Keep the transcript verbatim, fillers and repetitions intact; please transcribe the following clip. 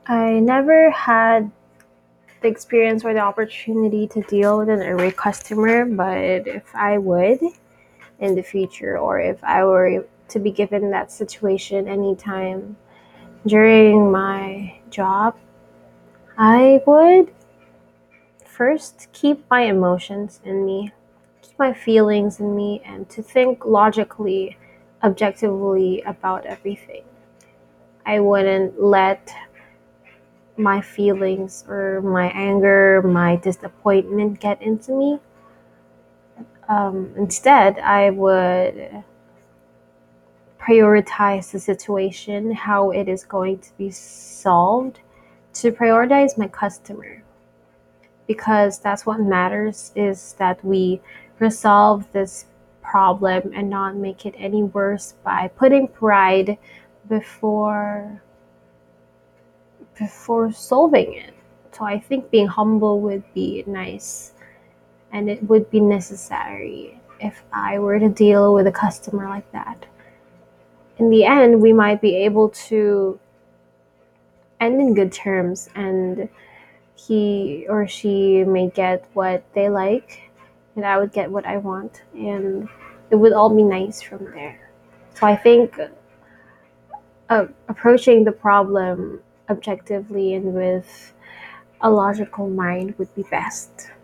I never had the experience or the opportunity to deal with an irate customer, but if I would in the future, or if I were to be given that situation anytime during my job, I would first keep my emotions in me, keep my feelings in me, and to think logically, objectively about everything. I wouldn't let my feelings or my anger, my disappointment get into me. Um, instead, I would prioritize the situation, how it is going to be solved, to prioritize my customer, because that's what matters, is that we resolve this problem and not make it any worse by putting pride before before solving it. So I think being humble would be nice, and it would be necessary if I were to deal with a customer like that. In the end, we might be able to end in good terms, and he or she may get what they like, and I would get what I want, and it would all be nice from there. So I think uh, approaching the problem objectively and with a logical mind would be best.